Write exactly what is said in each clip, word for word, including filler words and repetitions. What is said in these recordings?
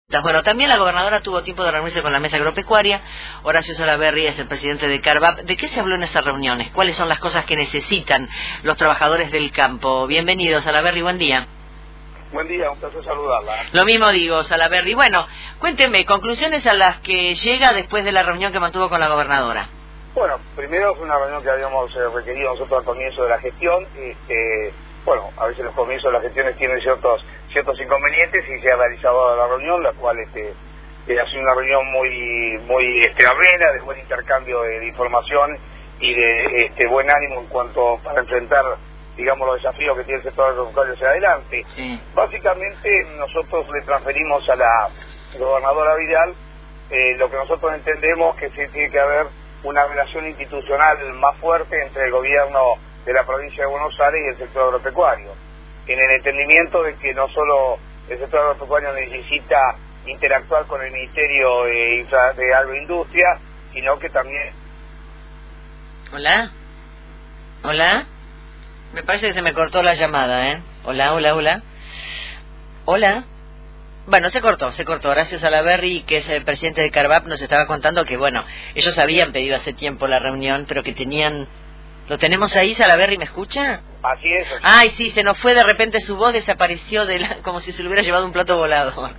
Bueno, también la gobernadora tuvo tiempo de reunirse con la mesa agropecuaria. Horacio Salaverry es el presidente de Carvap. ¿De qué se habló en esas reuniones? ¿Cuáles son las cosas que necesitan los trabajadores del campo? Bienvenido, Salaverry, buen día. Buen día, un placer saludarla. Lo mismo digo, Salaverry. Bueno, cuénteme, conclusiones a las que llega después de la reunión que mantuvo con la gobernadora. Bueno, primero fue una reunión que habíamos eh, requerido nosotros al comienzo de la gestión. Este, bueno, a veces los comienzos de las gestiones tienen ciertos ciertos inconvenientes y se ha realizado la reunión, la cual este, eh, ha sido una reunión muy muy este, amena, de buen intercambio de, de información y de este, buen ánimo en cuanto para enfrentar, digamos, los desafíos que tiene el sector agropecuario hacia adelante. Sí. Básicamente nosotros le transferimos a la gobernadora Vidal eh, lo que nosotros entendemos que sí tiene que haber una relación institucional más fuerte entre el gobierno de la provincia de Buenos Aires y el sector agropecuario, en el entendimiento de que no solo el sector agropecuario necesita interactuar con el Ministerio de, Infra, de Agroindustria, sino que también... ¿Hola? ¿Hola? Me parece que se me cortó la llamada, ¿eh? Hola, hola, hola. ¿Hola? Bueno, se cortó, se cortó. Horacio Salaverry, que es el presidente de Carvap, nos estaba contando que, bueno, ellos habían pedido hace tiempo la reunión, pero que tenían... ¿Lo tenemos ahí, Salaverry? ¿Me escucha? Así es. Así. Ay, sí, se nos fue de repente su voz, desapareció de la... como si se le hubiera llevado un plato volador.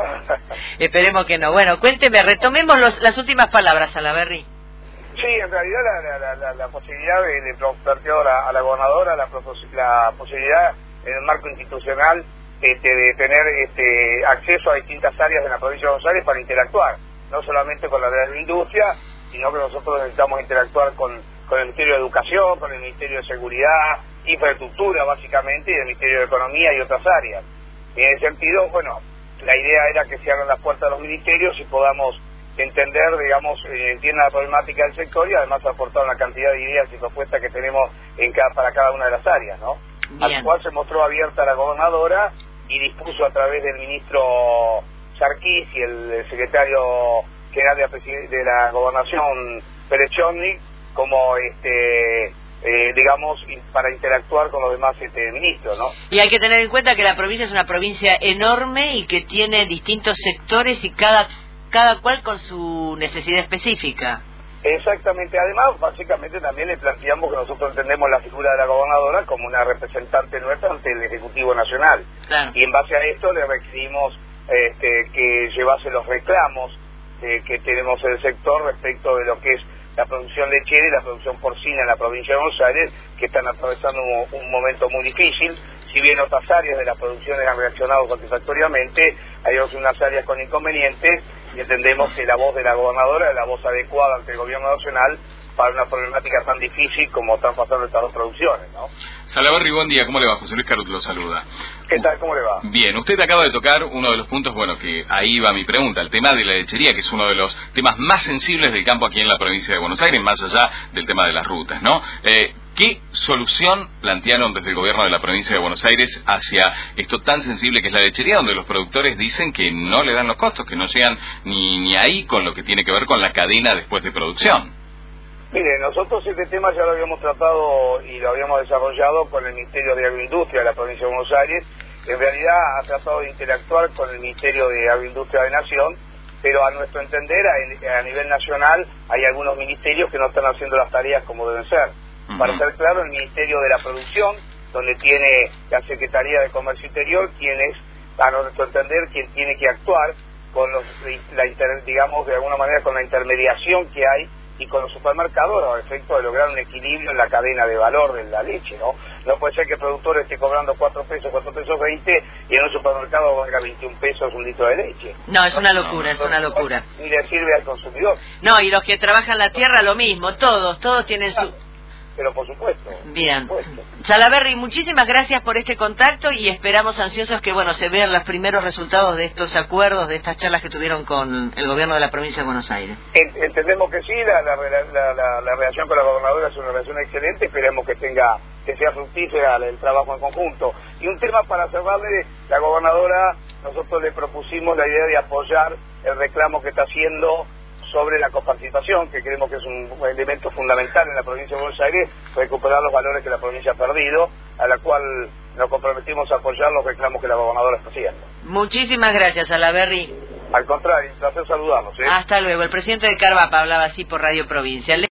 Esperemos que no. Bueno, cuénteme, retomemos los, las últimas palabras, Salaverry. Sí, en realidad la, la, la, la posibilidad de, de plantear a la, a la gobernadora, la, la posibilidad en el marco institucional este, de tener este, acceso a distintas áreas de la provincia de Buenos Aires para interactuar, no solamente con la de la industria, sino que nosotros necesitamos interactuar con, con el Ministerio de Educación, con el Ministerio de Seguridad, Infraestructura básicamente, y el Ministerio de Economía y otras áreas. En ese sentido, bueno, la idea era que se abran las puertas de los ministerios y podamos entender, digamos, eh, entienda la problemática del sector y además aportar una cantidad de ideas y propuestas que tenemos en cada, para cada una de las áreas, ¿no? Bien. Al cual se mostró abierta la gobernadora y dispuso a través del ministro Sarkis y el secretario general de la, de la Gobernación, Perechotnik, como, este, eh, digamos, para interactuar con los demás este, ministros, ¿no? Y hay que tener en cuenta que la provincia es una provincia enorme y que tiene distintos sectores y cada cada cual con su necesidad específica. Exactamente. Además, básicamente también le planteamos que nosotros entendemos la figura de la gobernadora como una representante nuestra ante el Ejecutivo Nacional. Claro. Y en base a esto le requerimos este, que llevase los reclamos eh, que tenemos en el sector respecto de lo que es la producción lechera y la producción porcina en la provincia de Buenos Aires, que están atravesando un, un momento muy difícil. Si bien otras áreas de las producciones han reaccionado satisfactoriamente, hay unas áreas con inconvenientes y entendemos que la voz de la gobernadora es la voz adecuada ante el gobierno nacional para una problemática tan difícil como están pasando estas dos producciones, ¿no? Salaverry, buen día, ¿cómo le va? José Luis Carut lo saluda. ¿Qué tal? ¿Cómo le va? Bien, usted acaba de tocar uno de los puntos, bueno, que ahí va mi pregunta, el tema de la lechería, que es uno de los temas más sensibles del campo aquí en la provincia de Buenos Aires, más allá del tema de las rutas, ¿no? Eh, ¿Qué solución plantearon desde el gobierno de la provincia de Buenos Aires hacia esto tan sensible que es la lechería, donde los productores dicen que no le dan los costos, que no llegan ni, ni ahí con lo que tiene que ver con la cadena después de producción? Mire, nosotros este tema ya lo habíamos tratado y lo habíamos desarrollado con el Ministerio de Agroindustria de la provincia de Buenos Aires. En realidad ha tratado de interactuar con el Ministerio de Agroindustria de Nación, pero a nuestro entender, a, a nivel nacional, hay algunos ministerios que no están haciendo las tareas como deben ser. Uh-huh. Para ser claro, el Ministerio de la Producción, donde tiene la Secretaría de Comercio Interior, quien es, a nuestro entender, quien tiene que actuar con los, la inter, digamos, de alguna manera con la intermediación que hay y con los supermercados a efecto de lograr un equilibrio en la cadena de valor de la leche, ¿no? No puede ser que el productor esté cobrando cuatro pesos, cuatro pesos veinte y en un supermercado valga veintiún pesos un litro de leche. No, es una locura, es una locura. Ni le sirve al consumidor. No, y los que trabajan la tierra lo mismo, todos, todos tienen su... Pero por supuesto. Bien. Por supuesto. Salaverry, muchísimas gracias por este contacto y esperamos ansiosos que, bueno, se vean los primeros resultados de estos acuerdos, de estas charlas que tuvieron con el gobierno de la provincia de Buenos Aires. Entendemos que sí, la, la, la, la, la relación con la gobernadora es una relación excelente, esperemos que tenga que sea fructífera el trabajo en conjunto. Y un tema para cerrarle, la gobernadora, nosotros le propusimos la idea de apoyar el reclamo que está haciendo sobre la coparticipación, que creemos que es un elemento fundamental en la provincia de Buenos Aires, recuperar los valores que la provincia ha perdido, a la cual nos comprometimos a apoyar los reclamos que la gobernadora está haciendo. Muchísimas gracias, Salaverry. Al contrario, un placer saludarlos. ¿eh? Hasta luego. El presidente de Carvapa hablaba así por Radio Provincia.